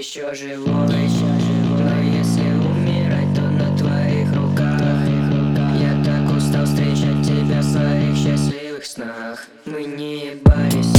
еще живой. Но если умирать, то на твоих руках. Я так устал встречать тебя в своих счастливых снах. Мы не ебались.